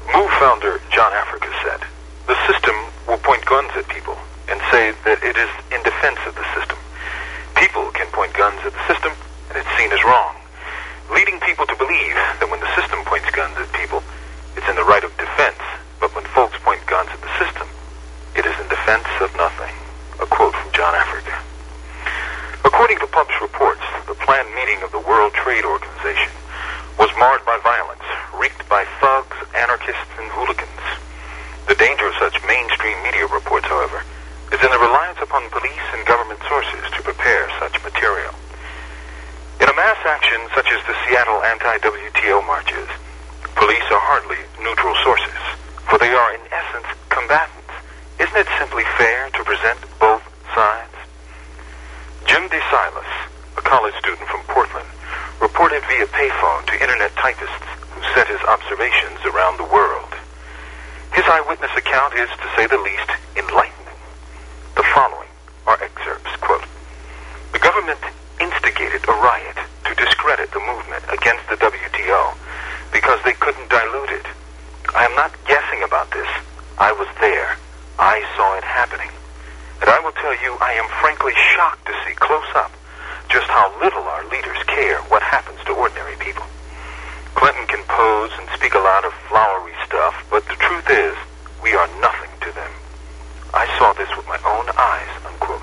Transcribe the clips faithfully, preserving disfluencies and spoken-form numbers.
Move founder John Africa said, "The system will point guns at people and say that it is in defense of the system. People can point guns at the system, and it's seen as wrong, leading people to believe that when the system points guns at people, it's in the right of defense, but when folks point guns at the system, it is in defense of nothing." A quote from John Africa. According to published reports, the planned meeting of the World Trade Organization was marred by violence, wreaked by thugs, anarchists, and hooligans. The danger of such mainstream media reports, however, is in the reliance upon police and government sources to prepare such material. In a mass action such as the Seattle anti-W T O marches, police are hardly neutral sources, for they are in essence combatants. Isn't it simply fair to present both sides? Jim DeSilas, a college student from Portland, reported via payphone to internet typists who sent his observations around the world. His eyewitness account is, to say the least, enlightening. The following are excerpts, quote, "The government instigated a riot to discredit the movement against the W T O because they couldn't dilute it. I am not guessing about this. I was there. I saw it happening. And I will tell you, I am frankly shocked to see close up just how little our leaders care what happens to ordinary people. Clinton can pose and speak a lot of flowery stuff, but the truth is, we are nothing to them. I saw this with my own eyes," unquote.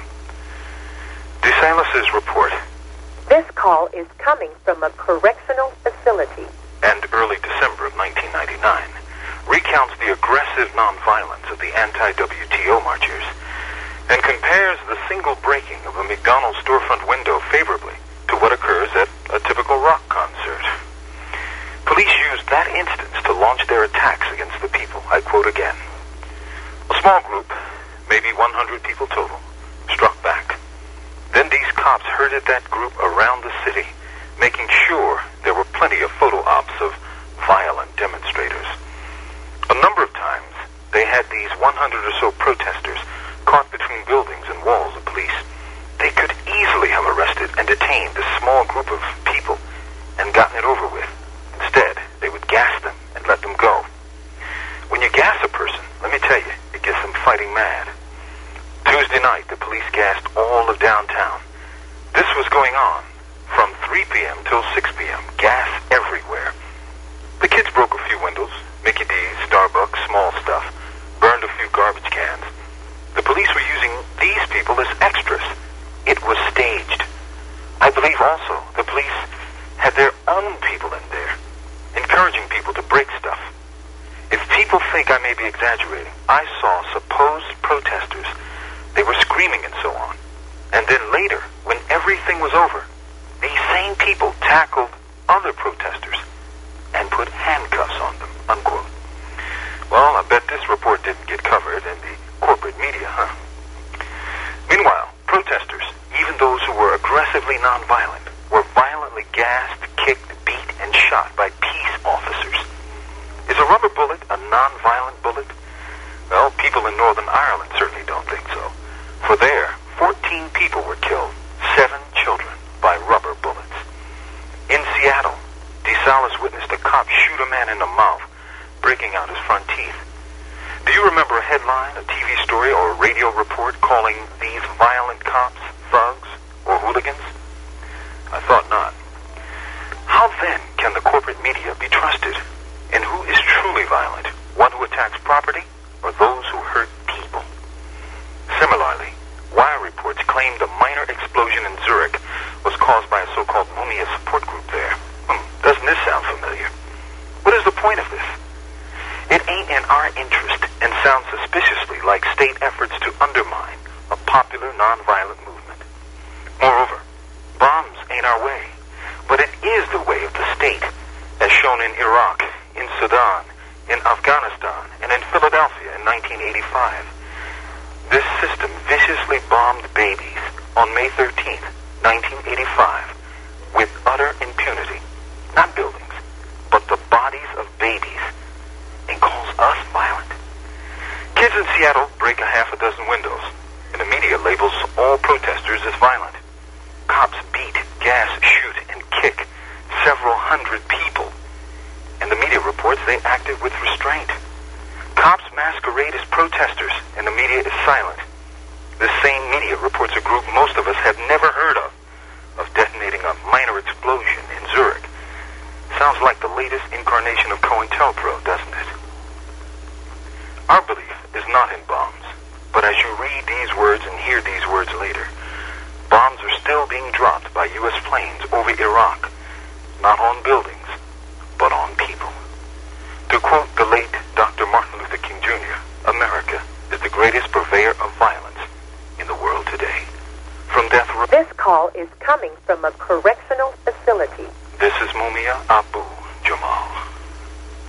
DeSalis' report, "This call is coming from a correctional facility," and early December of nineteen ninety-nine, recounts the aggressive nonviolence of the anti-W T O marchers and compares the single breaking of a McDonald's storefront window favorably to what occurs at a typical rock concert. Police used that instance to launch their attacks against the people. I quote again. "A small group, maybe one hundred people total, struck back. Then these cops herded that group around the city, making sure there were plenty of photo ops of violent demonstrators. A number of times, they had these one hundred or so protesters caught between buildings and walls of police. They could easily have arrested and detained a small group of people and gotten it over with. Instead, they would gas them and let them go. When you gas a person, let me tell you, it gets them fighting mad. Tuesday night, the police gassed all of downtown. This was going on from three p.m. till six p.m. Gas everywhere. The kids broke a few windows, Mickey D's, Starbucks, small stuff, burned a few garbage cans. The police were using these people as extras. It was staged. I believe also the police had their own people in there, encouraging people to break stuff. If people think I may be exaggerating, I saw supposed protesters. They were screaming and so on. And then later, when everything was over, these same people tackled other protesters and put handcuffs on them," unquote. Well, I bet this report didn't get covered in the corporate media, huh? Meanwhile, protesters, even those who were aggressively nonviolent, were violently gassed, kicked, beat, and shot by peace officers. Is a rubber bullet a nonviolent bullet? Well, people in Northern Ireland certainly don't think so. For there, fourteen people were killed, seven children, by rubber bullets. In Seattle, DeSalis witnessed a cop shoot a man in the mouth, breaking out his front teeth. Do you remember a headline, a T V story, or a radio report calling these violent cops thugs or hooligans? I thought not. How then can the corporate media be trusted? And who is truly violent? One who attacks property or those who hurt people? Similarly, wire reports claimed a minor explosion in Zurich was caused by a so-called Mumia support group there. Hmm, doesn't this sound familiar? What is the point of this? It ain't in our interest and sounds suspiciously like state efforts to undermine a popular nonviolent movement. Moreover, bombs ain't our way, but it is the way of the state, as shown in Iraq, in Sudan, in Afghanistan, and in Philadelphia in nineteen eighty-five. This system viciously bombed babies on May thirteenth, nineteen eighty-five, with utter impunity. Not buildings, but the bodies of babies, and calls us violent. Kids in Seattle break a half a dozen windows, and the media labels all protesters as violent. Cops beat, gas, shoot, and kick several hundred people, and the media reports they acted with restraint. masquerade as protesters, and the media is silent. This same media reports a group most of us have never heard of, of detonating a minor explosion in Zurich. Sounds like the latest incarnation of COINTELPRO, doesn't it? Our belief is not in bombs, but as you read these words and hear these words later, bombs are still being dropped by U S planes over Iraq, not on buildings, but on people. To quote the late Doctor Martin Luther King Junior, America is the greatest purveyor of violence in the world today. From death row... This call is coming from a correctional facility. This is Mumia Abu.